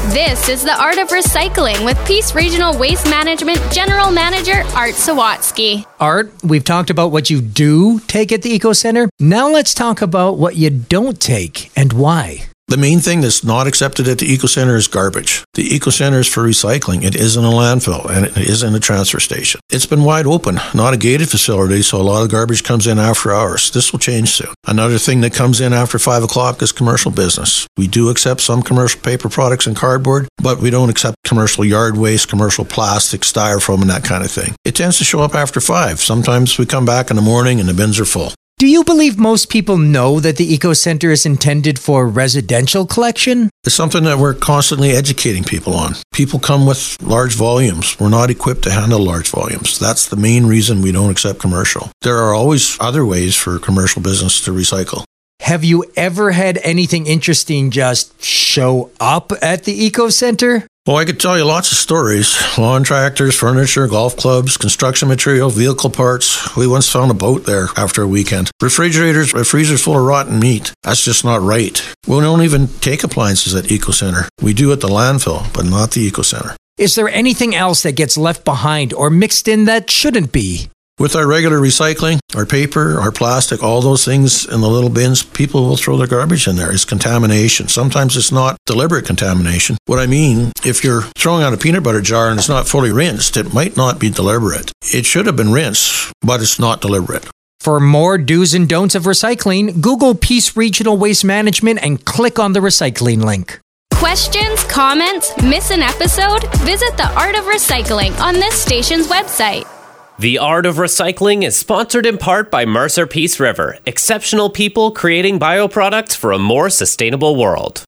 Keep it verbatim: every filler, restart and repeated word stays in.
This is The Art of Recycling with Peace Regional Waste Management General Manager Art Sawatsky. Art, we've talked about what you do take at the Eco Center. Now let's talk about what you don't take and why. The main thing that's not accepted at the Eco Center is garbage. The Eco Center is for recycling. It isn't a landfill, and it isn't a transfer station. It's been wide open, not a gated facility, so a lot of garbage comes in after hours. This will change soon. Another thing that comes in after five o'clock is commercial business. We do accept some commercial paper products and cardboard, but we don't accept commercial yard waste, commercial plastic, styrofoam, and that kind of thing. It tends to show up after five. Sometimes we come back in the morning and the bins are full. Do you believe most people know that the Eco Center is intended for residential collection? It's something that we're constantly educating people on. People come with large volumes. We're not equipped to handle large volumes. That's the main reason we don't accept commercial. There are always other ways for commercial business to recycle. Have you ever had anything interesting just show up at the Eco Center? Well, I could tell you lots of stories. Lawn tractors, furniture, golf clubs, construction material, vehicle parts. We once found a boat there after a weekend. Refrigerators, a freezer full of rotten meat. That's just not right. We don't even take appliances at Eco Center. We do at the landfill, but not the Eco Center. Is there anything else that gets left behind or mixed in that shouldn't be? With our regular recycling, our paper, our plastic, all those things in the little bins, people will throw their garbage in there. It's contamination. Sometimes it's not deliberate contamination. What I mean, if you're throwing out a peanut butter jar and it's not fully rinsed, it might not be deliberate. It should have been rinsed, but it's not deliberate. For more do's and don'ts of recycling, Google Peace Regional Waste Management and click on the recycling link. Questions, comments, miss an episode? Visit The Art of Recycling on this station's website. The Art of Recycling is sponsored in part by Mercer Peace River, exceptional people creating bioproducts for a more sustainable world.